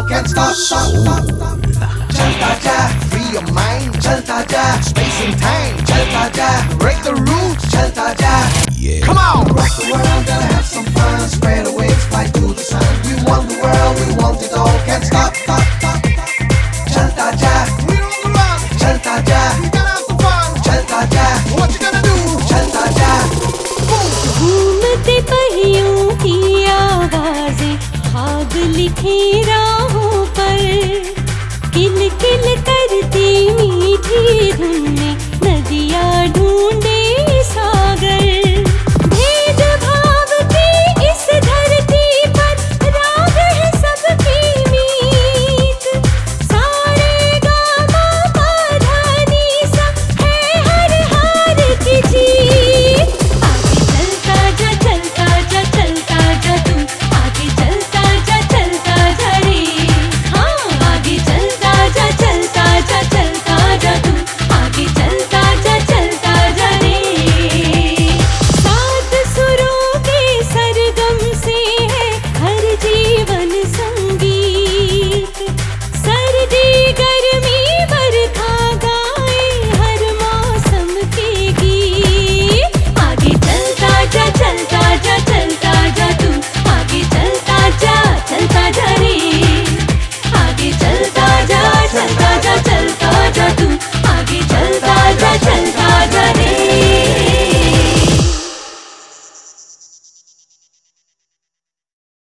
can't stop, stop, stop, stop. चलता जा, free your mind. चलता जा, space and time. चलता जा, break the rules. चलता जा, yeah. Come on, rock the world, gotta have some fun. Spread the wings, fly to the sun. We want the world, we want it all. Can't stop, stop, stop. चलता जा, we don't run. चलता जा, we gotta have some fun. चलता जा, what you gonna do? चलता जा, घूमते पहियों की आवाजें खाब लिखे राहों पर, किल किल करती मीठी धुन